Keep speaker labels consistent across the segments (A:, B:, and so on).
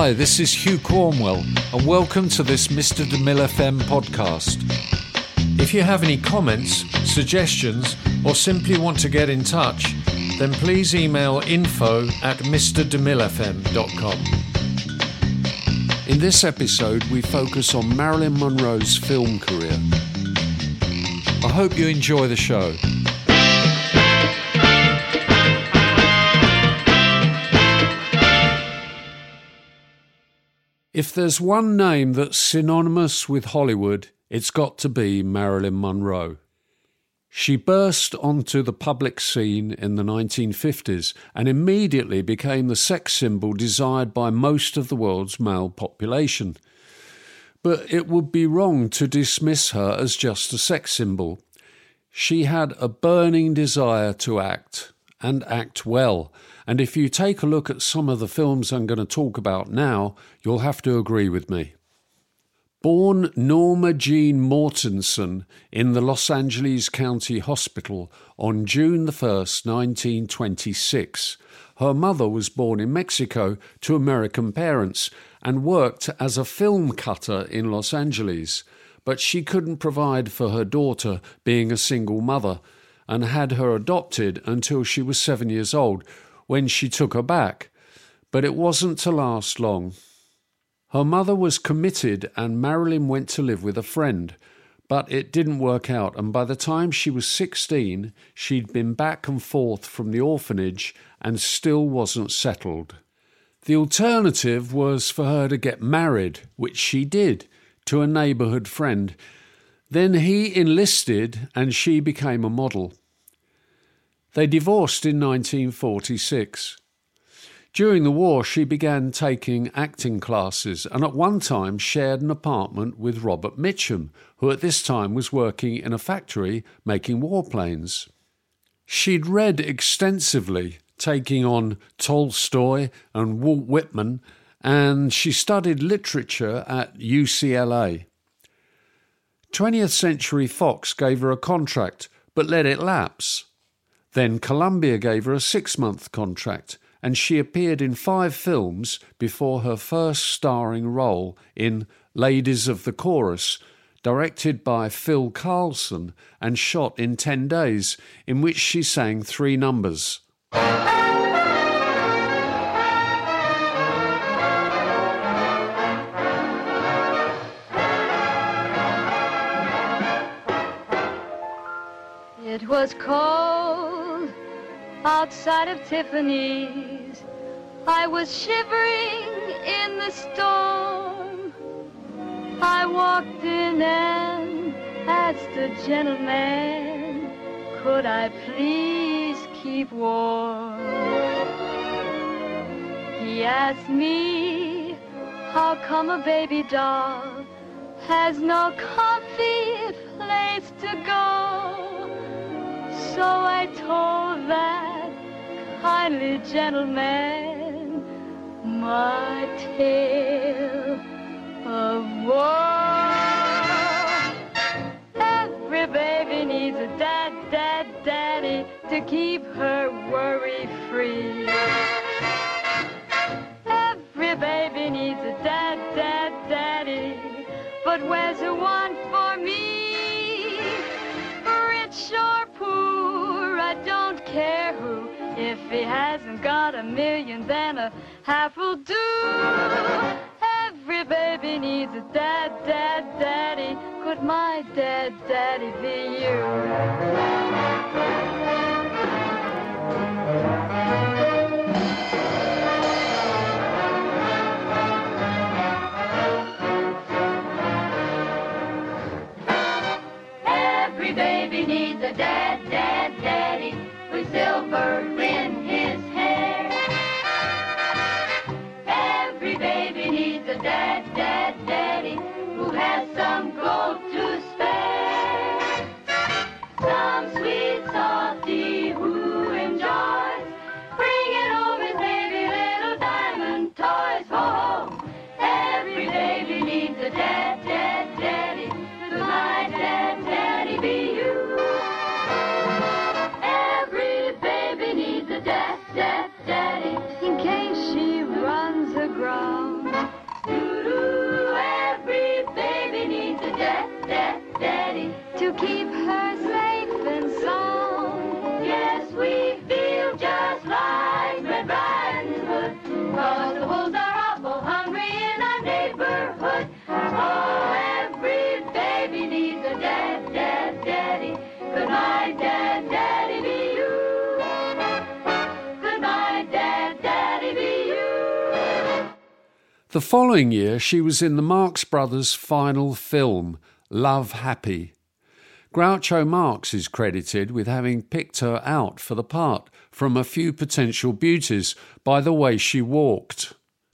A: Hi, this is Hugh Cornwell, and welcome to this Mr. DeMille FM podcast. If you have any comments, suggestions, or simply want to get in touch, then please email info@mrdemillefm.com. In this episode, we focus on Marilyn Monroe's film career. I hope you enjoy the show. If there's one name that's synonymous with Hollywood, it's got to be Marilyn Monroe. She burst onto the public scene in the 1950s and immediately became the sex symbol desired by most of the world's male population. But it would be wrong to dismiss her as just a sex symbol. She had a burning desire to act, and act well. And if you take a look at some of the films I'm going to talk about now, you'll have to agree with me. Born Norma Jean Mortensen in the Los Angeles County Hospital on June the 1st, 1926, her mother was born in Mexico to American parents and worked as a film cutter in Los Angeles. But she couldn't provide for her daughter, being a single mother, and had her adopted until she was 7 years old, when she took her back. But it wasn't to last long. Her mother was committed and Marilyn went to live with a friend, but it didn't work out, and by the time she was 16, she'd been back and forth from the orphanage and still wasn't settled. The alternative was for her to get married, which she did, to a neighbourhood friend. Then he enlisted and she became a model. They divorced in 1946. During the war, she began taking acting classes and at one time shared an apartment with Robert Mitchum, who at this time was working in a factory making warplanes. She'd read extensively, taking on Tolstoy and Walt Whitman, and she studied literature at UCLA. 20th Century Fox gave her a contract, but let it lapse. Then Columbia gave her a 6-month contract, and she appeared in 5 films before her first starring role in Ladies of the Chorus, directed by Phil Carlson and shot in 10 days, in which she sang 3 numbers.
B: It was cold outside of Tiffany's. I was shivering in the storm. I walked in and asked the gentleman, could I please keep warm? He asked me, how come a baby doll has no comfy place to go? So I told that kindly gentleman my tale of woe. Every baby needs a daddy to keep her worry-free. Every baby needs a daddy, but where's the one for me? Rich or poor, I don't care who. If he hasn't got $1 million, then a half will do. Every baby needs a daddy. Could my daddy be you?
C: Every baby needs a daddy with silver in his hair. Every baby needs a daddy who has some gold to spare. Some sweet softy who enjoys bringing home his baby little diamond toys. Ho, ho. Every baby needs a daddy. Could my daddy be you? Every baby needs a daddy.
A: The following year, she was in the Marx Brothers' final film, Love Happy. Groucho Marx is credited with having picked her out for the part from A Few Potential Beauties by the way she walked.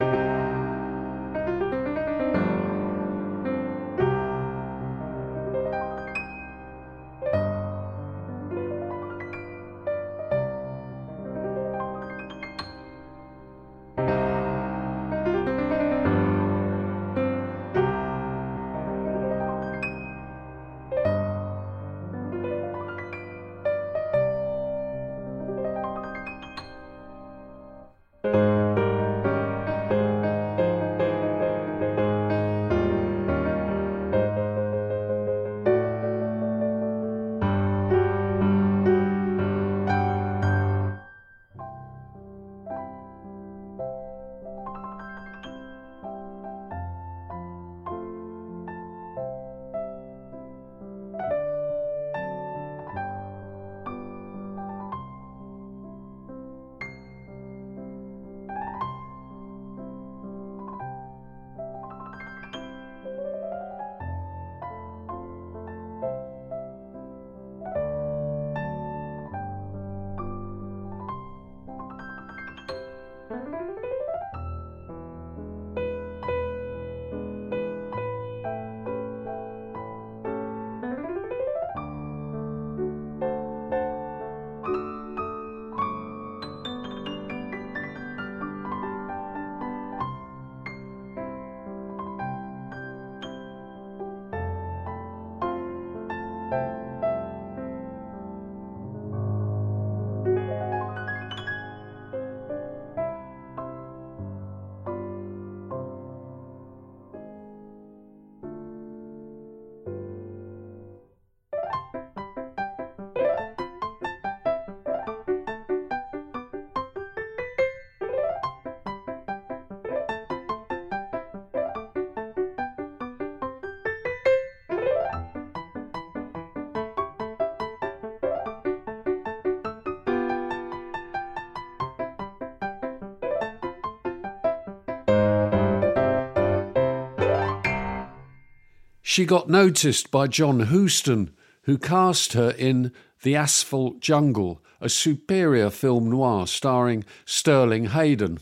A: She got noticed by John Huston, who cast her in The Asphalt Jungle, a superior film noir starring Sterling Hayden.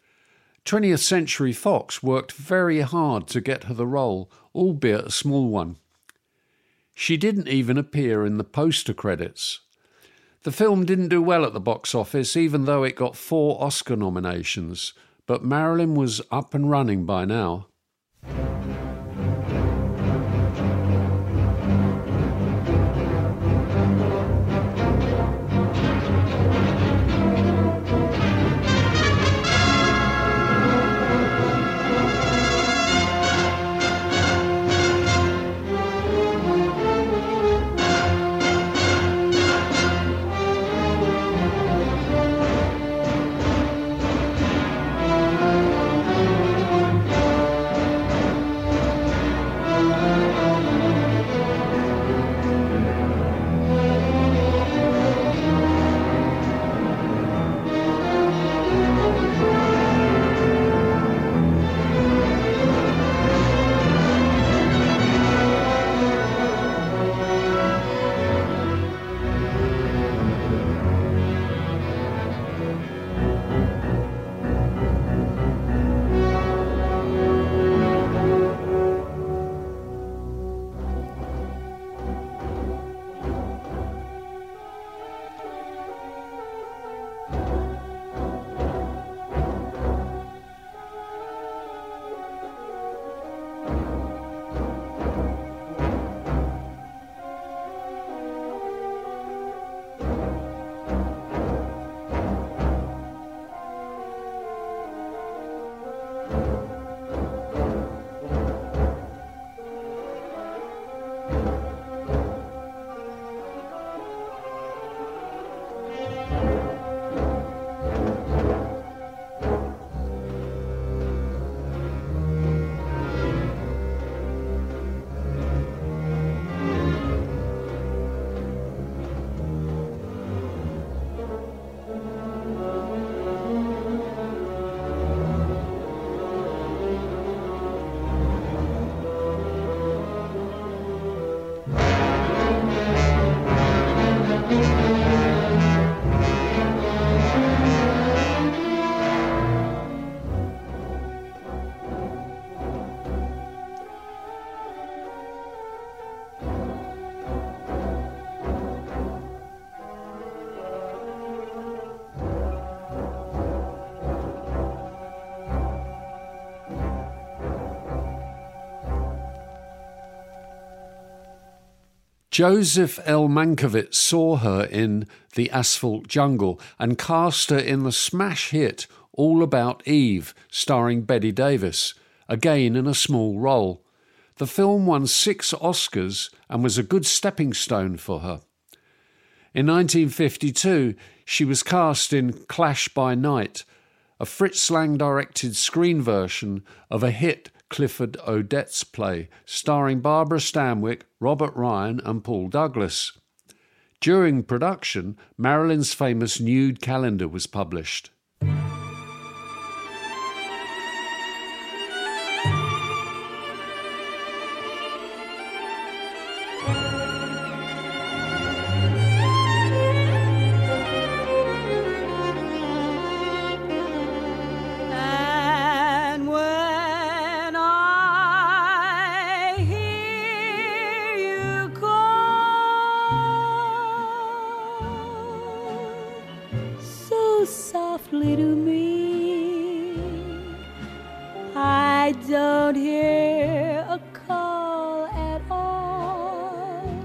A: 20th Century Fox worked very hard to get her the role, albeit a small one. She didn't even appear in the poster credits. The film didn't do well at the box office, even though it got 4 Oscar nominations, but Marilyn was up and running by now. Joseph L. Mankiewicz saw her in The Asphalt Jungle and cast her in the smash hit All About Eve, starring Bette Davis, again in a small role. The film won 6 Oscars and was a good stepping stone for her. In 1952, she was cast in Clash by Night, a Fritz Lang-directed screen version of a hit Clifford Odets play, starring Barbara Stanwyck, Robert Ryan and Paul Douglas. During production, Marilyn's famous nude calendar was published.
D: Softly to me, I don't hear a call at all.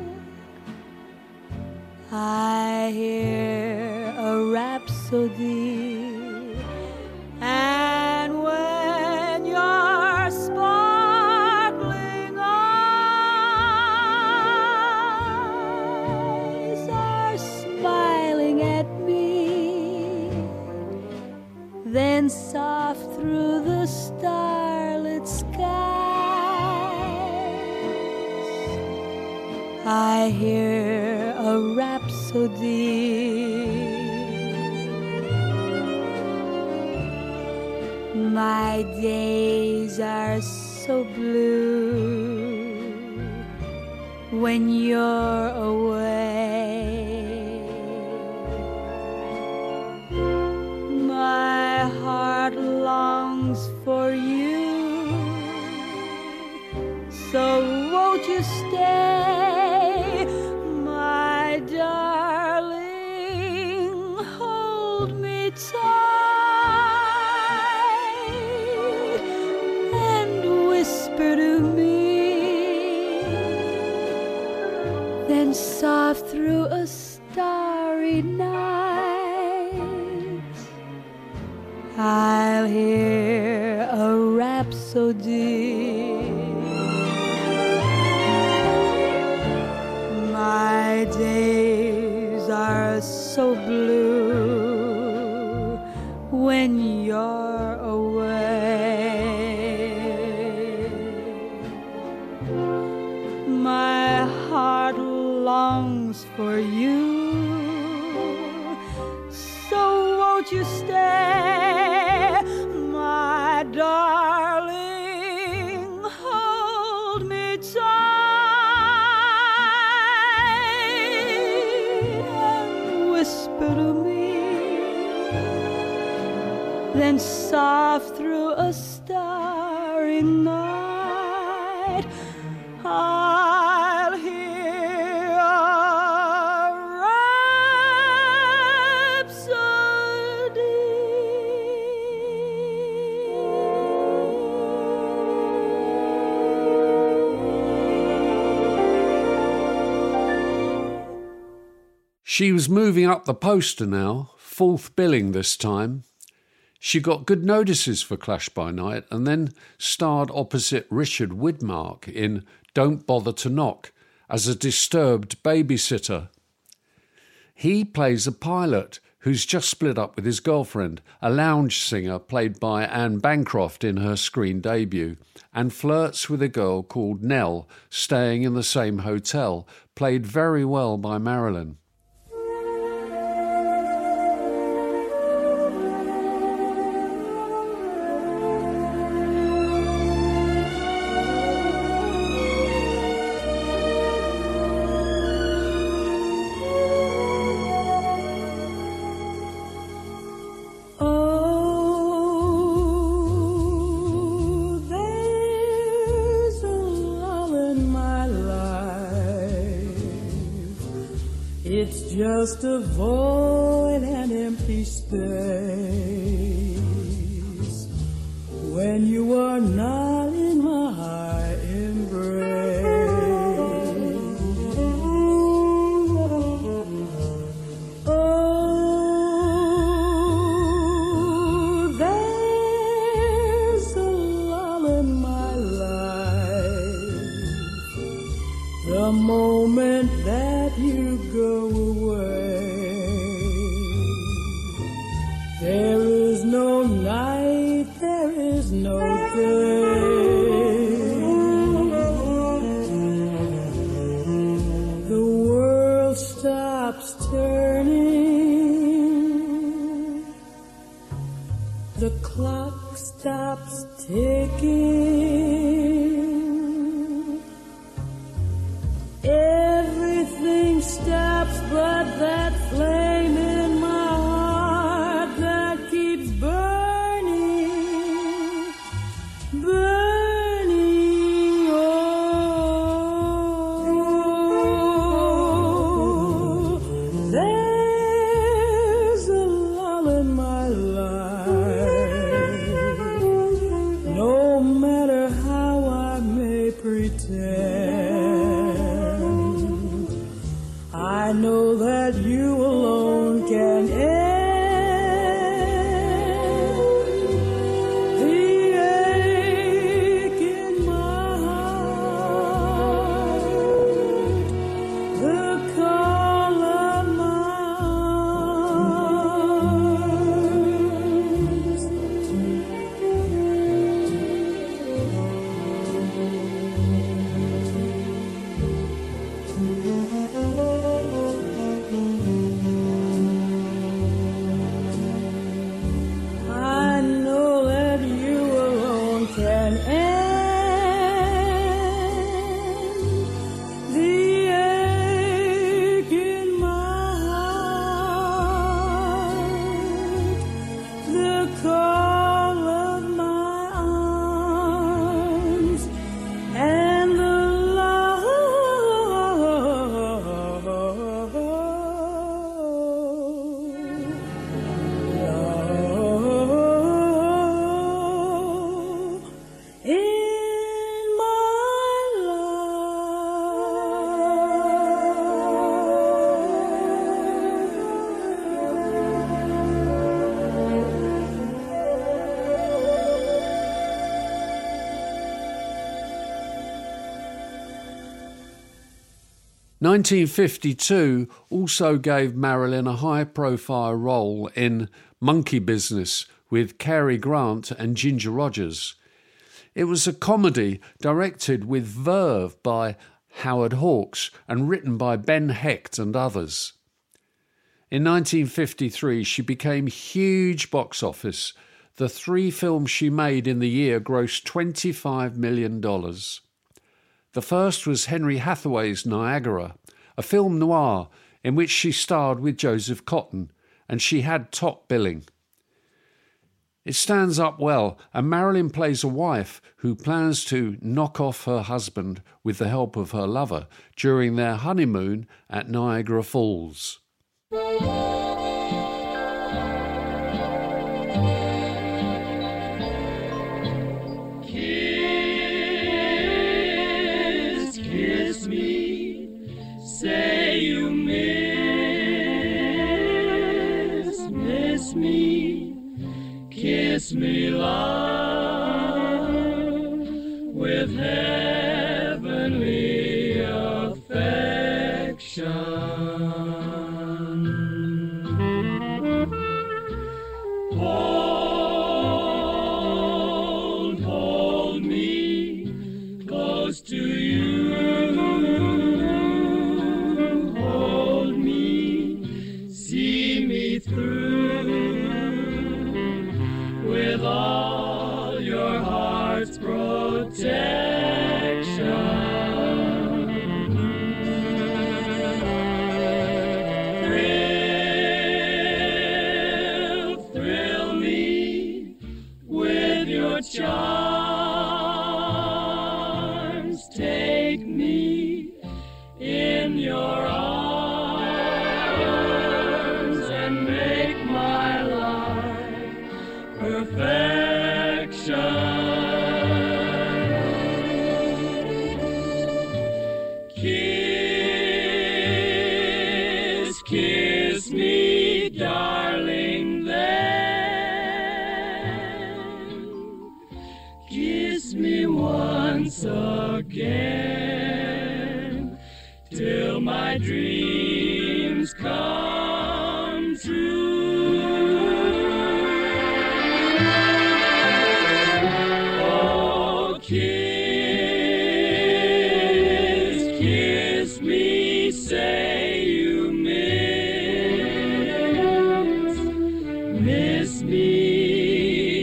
D: I hear a rhapsody, and when your sparkling eyes are smiling at me, then soft through the starlit skies, I hear a rhapsody. My days are so blue when you're away. My heart longs for you, so won't you stay, my darling, hold me tight and whisper to me, then soft through a starry night, I'll hear a rhapsody. My days are so blue when you're away. My heart longs for you, so won't you stay, my darling, hold me tight and whisper to me, then soft through a starry night, I'll hear a
A: She was moving up the poster now, 4th billing this time. She got good notices for Clash by Night and then starred opposite Richard Widmark in Don't Bother to Knock as a disturbed babysitter. He plays a pilot who's just split up with his girlfriend, a lounge singer played by Anne Bancroft in her screen debut, and flirts with a girl called Nell, staying in the same hotel, played very well by Marilyn.
E: It's just a void and empty space when you are not in my embrace. the clock stops ticking. Everything stops but that flame in my heart that keeps burning, burning. Oh, there's a lull in my life. No matter how I may pretend, I know that you alone can end the ache in my heart, the call of my arms.
A: 1952 also gave Marilyn a high-profile role in Monkey Business with Cary Grant and Ginger Rogers. It was a comedy directed with verve by Howard Hawks and written by Ben Hecht and others. In 1953, she became huge box office. The 3 films she made in the year grossed $25 million. The first was Henry Hathaway's Niagara, a film noir in which she starred with Joseph Cotten, and she had top billing. It stands up well, and Marilyn plays a wife who plans to knock off her husband with the help of her lover during their honeymoon at Niagara Falls.
F: Kiss me, say you miss me, kiss me, love, with heavenly affection. Hold me close to you. Hold me, see me through with all your heart's protection. Thrill me with your charms. Take me in your arms and make my life perfection. Kiss me, darling, then kiss me once again, till my dreams come true. Oh, kiss me, say you miss me,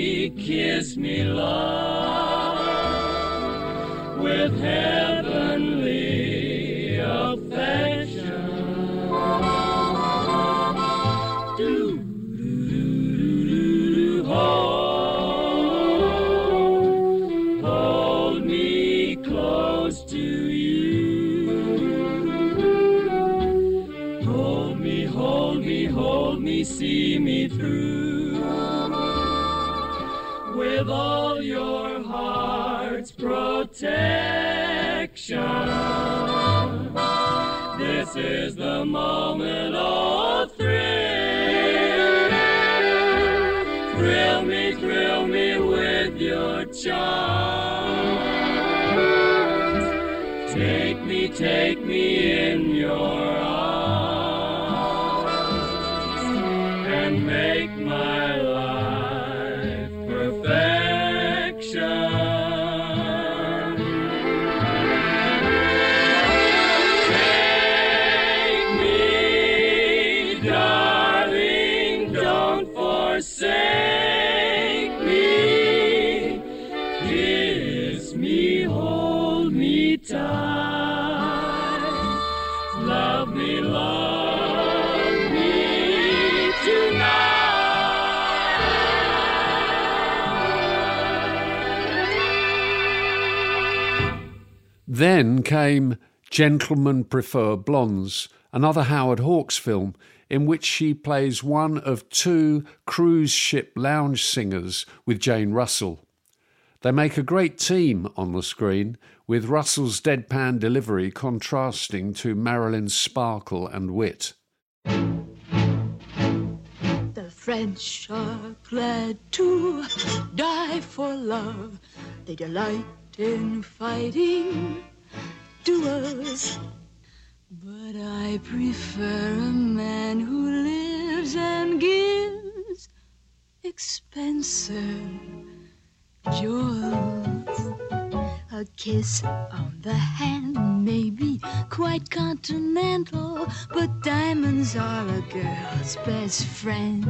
F: me, see me through. With all your heart's protection. This is the moment of thrill. Thrill me with your charms. Take me in your arms and make my life perfection. Take me, darling, don't forsake me. Kiss me, hold me tight. Love me tonight.
A: Then came Gentlemen Prefer Blondes, another Howard Hawks film in which she plays one of two cruise ship lounge singers with Jane Russell. They make a great team on the screen, with Russell's deadpan delivery contrasting to Marilyn's sparkle and wit.
D: The French are glad to die for love. They delight in fighting duels. But I prefer a man who lives and gives expensive jewels. A kiss on the hand may be quite continental, but diamonds are a girl's best friend.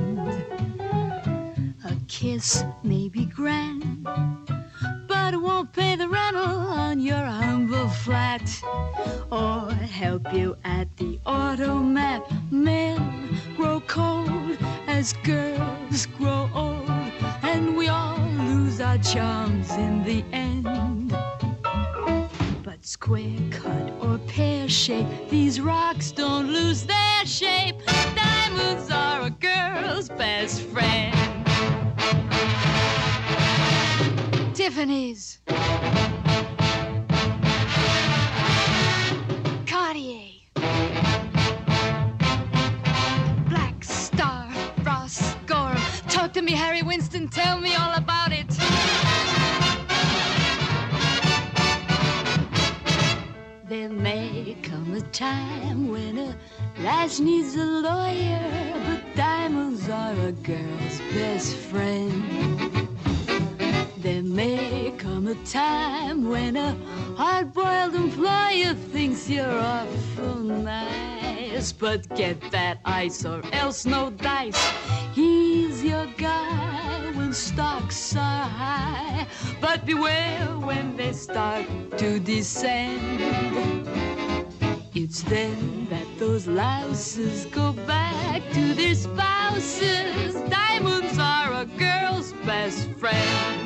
D: A kiss may be grand, but it won't pay the rental on your humble flat or help you at the automat. Men grow cold as girls grow old, and we all lose our charms in the end. But square cut or pear shape, these rocks don't lose their shape. Diamonds are a girl's best friend. Tiffany's, Cartier, Black Star, Ross Gorham. Talk to me, Harry Winston, tell me all about it. There may come a time when a lass needs a lawyer, but diamonds are a girl's best friend. There may come a time when a hard-boiled employer thinks you're awful nice, but get that ice or else no dice. He's your guy when stocks are high, but beware when they start to descend. It's then that those louses go back to their spouses. Diamonds are a girl's best friend.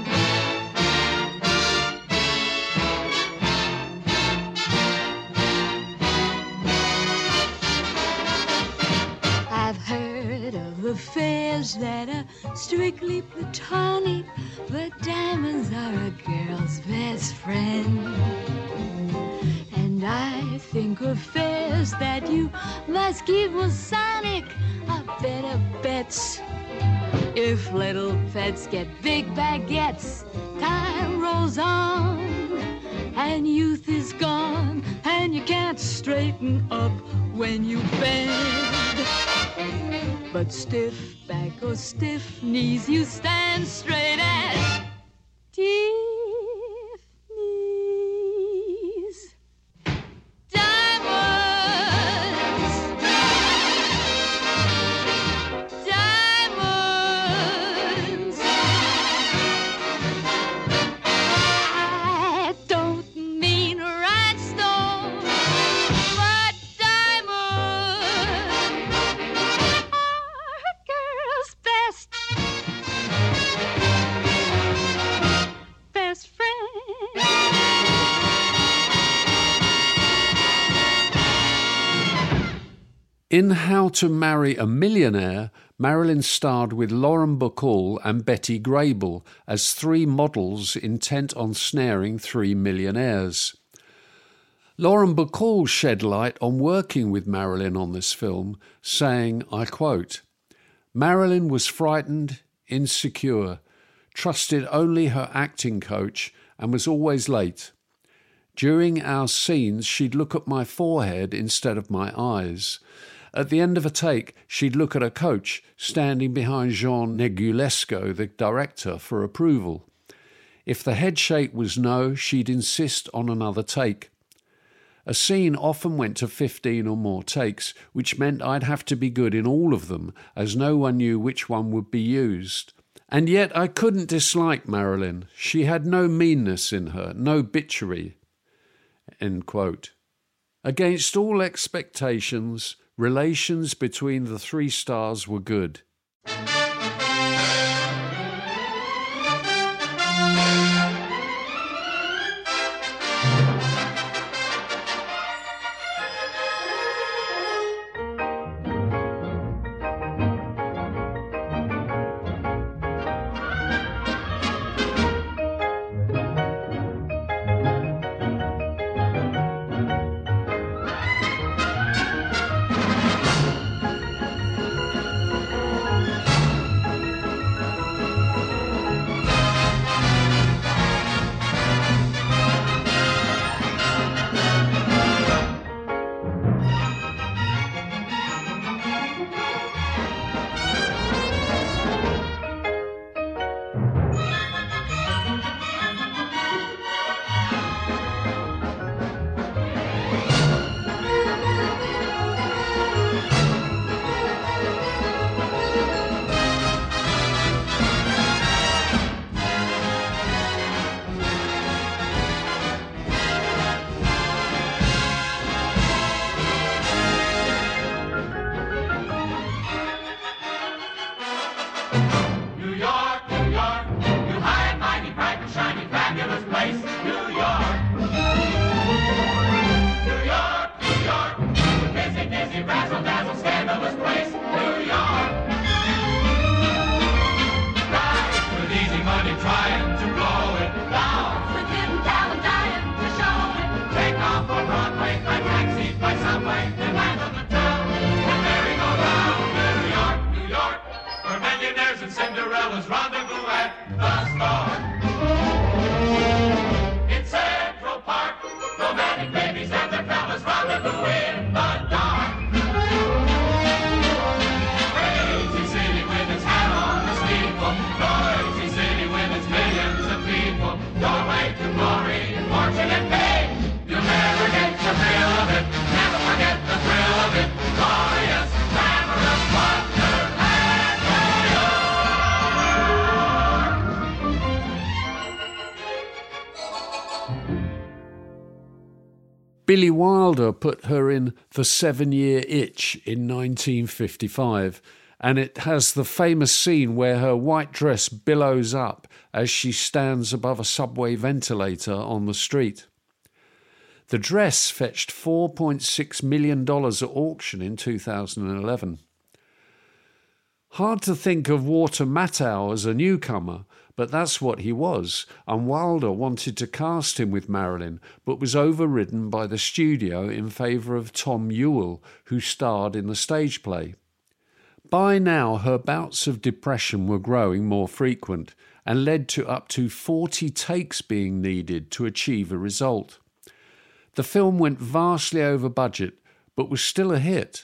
D: I've heard of affairs that are strictly platonic, but diamonds are a girl's best friend. And I think affairs that you must keep Masonic are better bets. If little pets get big baguettes, time rolls on, and youth is gone, and you can't straighten up when you bend. But stiff back or stiff knees, you stand straight as Tiffany's. Diamonds, diamonds. I don't mean rhinestones, but diamonds are a girl's best
A: In How to Marry a Millionaire, Marilyn starred with Lauren Bacall and Betty Grable as three models intent on snaring three millionaires. Lauren Bacall shed light on working with Marilyn on this film, saying, I quote, "Marilyn was frightened, insecure, trusted only her acting coach, and was always late. During our scenes, she'd look at my forehead instead of my eyes. At the end of a take, she'd look at her coach, standing behind Jean Negulesco, the director, for approval. If the head shake was no, she'd insist on another take. A scene often went to 15 or more takes, which meant I'd have to be good in all of them, as no one knew which one would be used. And yet I couldn't dislike Marilyn. She had no meanness in her, no bitchery." End quote. Against all expectations, relations between the three stars were good. Billy Wilder put her in The 7-Year Itch in 1955, and it has the famous scene where her white dress billows up as she stands above a subway ventilator on the street. The dress fetched $4.6 million at auction in 2011. Hard to think of Walter Matthau as a newcomer, but that's what he was, and Wilder wanted to cast him with Marilyn, but was overridden by the studio in favour of Tom Ewell, who starred in the stage play. By now, her bouts of depression were growing more frequent, and led to up to 40 takes being needed to achieve a result. The film went vastly over budget, but was still a hit.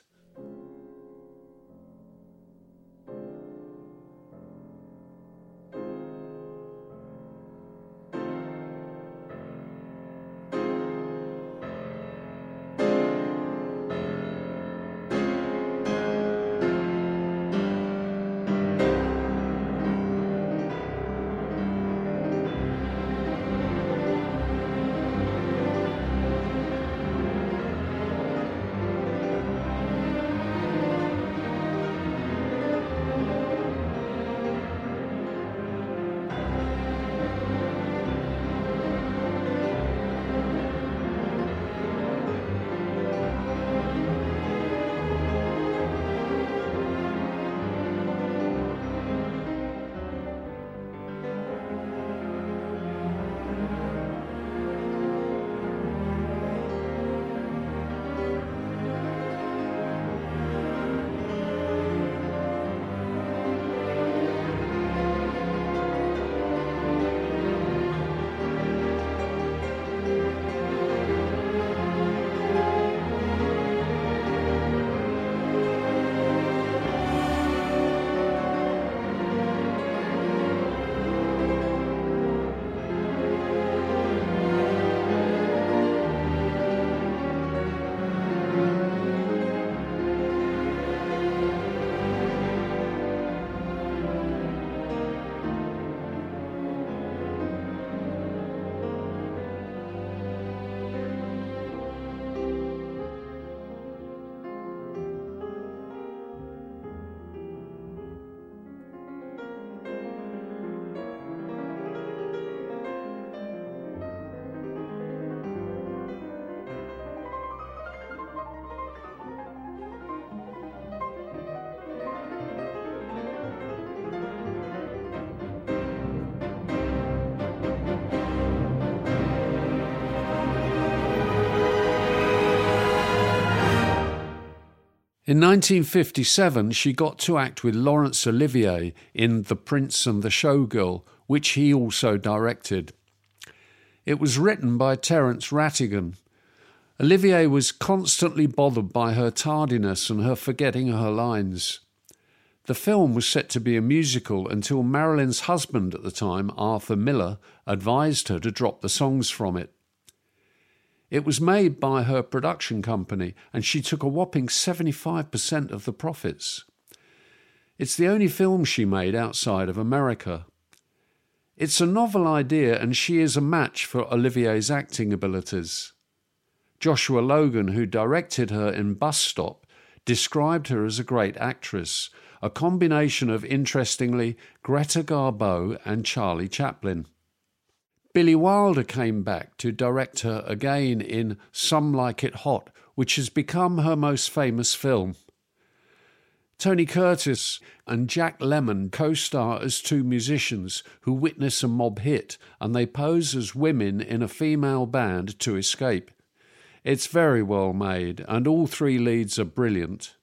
A: In 1957, she got to act with Laurence Olivier in The Prince and the Showgirl, which he also directed. It was written by Terence Rattigan. Olivier was constantly bothered by her tardiness and her forgetting her lines. The film was set to be a musical until Marilyn's husband at the time, Arthur Miller, advised her to drop the songs from it. It was made by her production company, and she took a whopping 75% of the profits. It's the only film she made outside of America. It's a novel idea, and she is a match for Olivier's acting abilities. Joshua Logan, who directed her in Bus Stop, described her as a great actress, a combination of, interestingly, Greta Garbo and Charlie Chaplin. Billy Wilder came back to direct her again in Some Like It Hot, which has become her most famous film. Tony Curtis and Jack Lemmon co-star as two musicians who witness a mob hit, and they pose as women in a female band to escape. It's very well made, and all three leads are brilliant.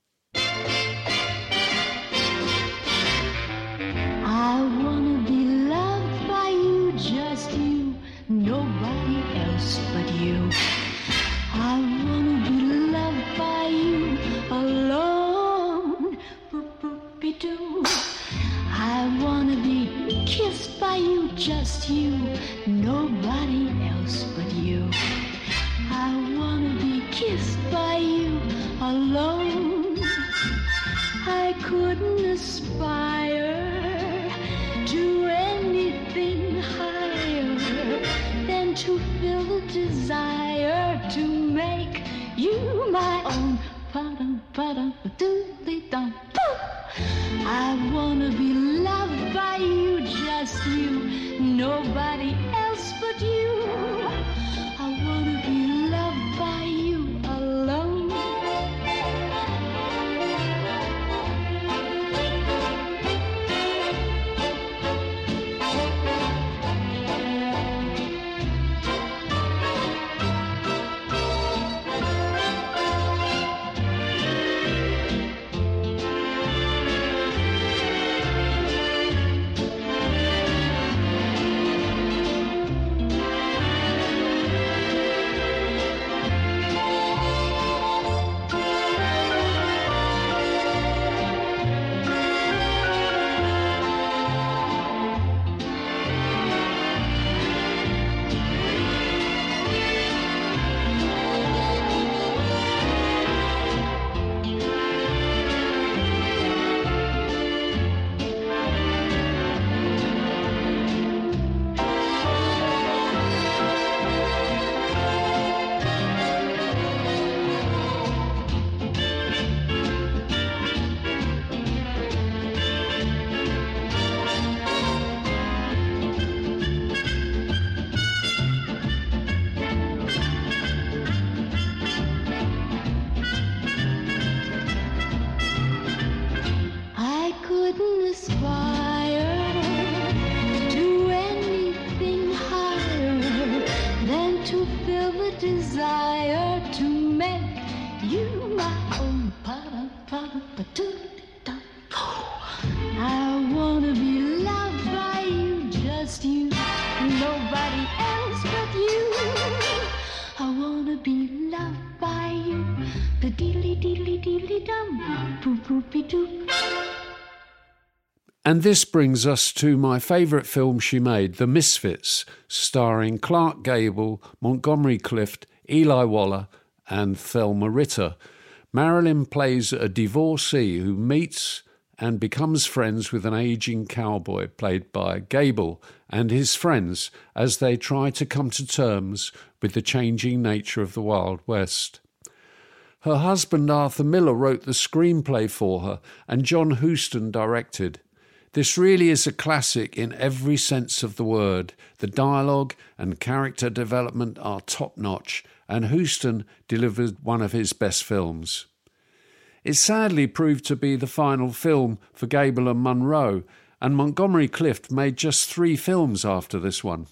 D: Nobody else but you. I wanna be loved by you alone. Boop-boop-be-doo. I wanna be kissed by you, just you. Nobody else but you. I wanna be kissed by you alone. I couldn't aspire to anything higher than to feel the desire to make you my own. I wanna be loved by you, just you, nobody else but you. I wanna be loved by you alone. I wanna be loved by you, just you, nobody else but you. I wanna be loved by you, the deedly deedly deedly dum, poop poopy doop.
A: And this brings us to my favourite film she made, The Misfits, starring Clark Gable, Montgomery Clift, Eli Waller and Thelma Ritter. Marilyn plays a divorcee who meets and becomes friends with an ageing cowboy played by Gable and his friends as they try to come to terms with the changing nature of the Wild West. Her husband Arthur Miller wrote the screenplay for her and John Huston directed. This really is a classic in every sense of the word. The dialogue and character development are top-notch, and Huston delivered one of his best films. It sadly proved to be the final film for Gable and Munro, and Montgomery Clift made just 3 films after this one.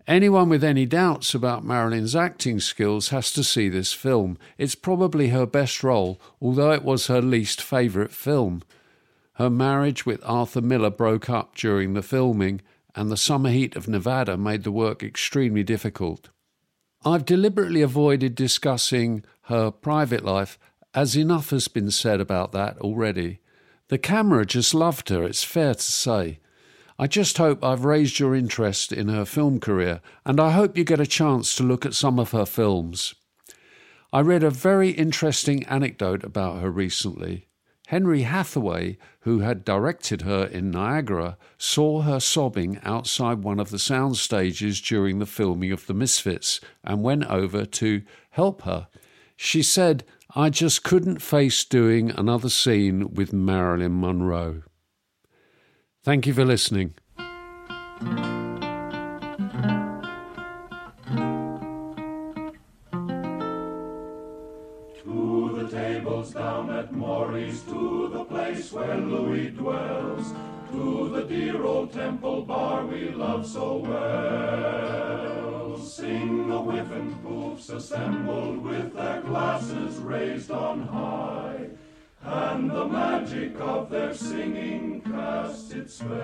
A: Anyone with any doubts about Marilyn's acting skills has to see this film. It's probably her best role, although it was her least favourite film. Her marriage with Arthur Miller broke up during the filming, and the summer heat of Nevada made the work extremely difficult. I've deliberately avoided discussing her private life, as enough has been said about that already. The camera just loved her, it's fair to say. I just hope I've raised your interest in her film career, and I hope you get a chance to look at some of her films. I read a very interesting anecdote about her recently. Henry Hathaway, who had directed her in Niagara, saw her sobbing outside one of the sound stages during the filming of The Misfits and went over to help her. She said, "I just couldn't face doing another scene with Marilyn Monroe." Thank you for listening.
G: To the tables down at Maury's, to the place where Louis dwells, to the dear old Temple Bar we love so well. Sing the whiff and poofs assembled with their glasses raised on high, and the magic of their singing cast its spell.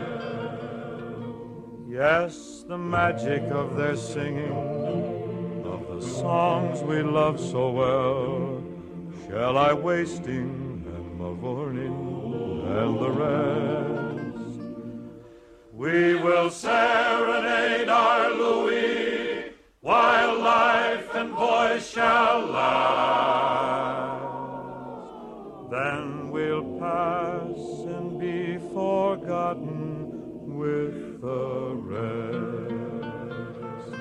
H: Yes, the magic of their singing, of the songs we love so well. Shall I wasting and Mavourneen and the rest? We will serenade our Louis while life and voice shall last. Then we'll pass and be forgotten with the rest.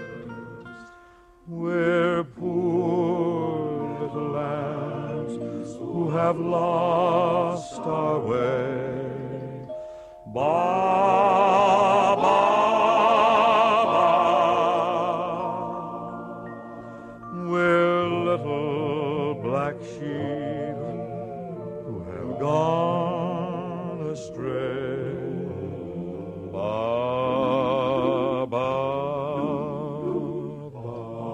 H: We're poor little lambs who have lost our way. Ba, ba, ba. We're little black sheep gone astray. Ba, ba, ba.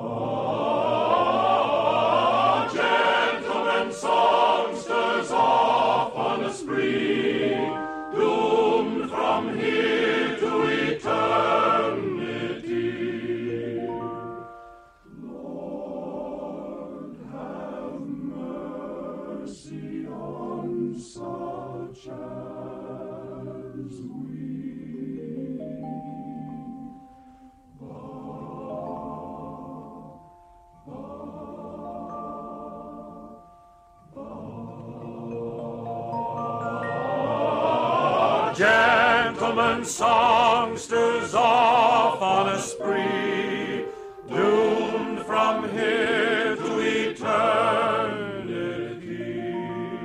G: Gentlemen songsters off on a spree, doomed from here to eternity. Lord, have mercy on such as we. Gentlemen songsters off on a spree, doomed from here to eternity.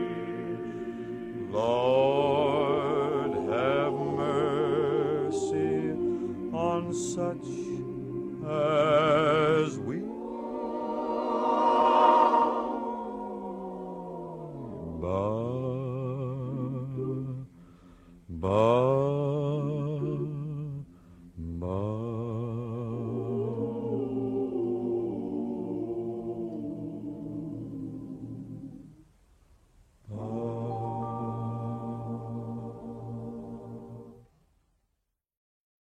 H: Lord, have mercy on such as we. Ba, ba.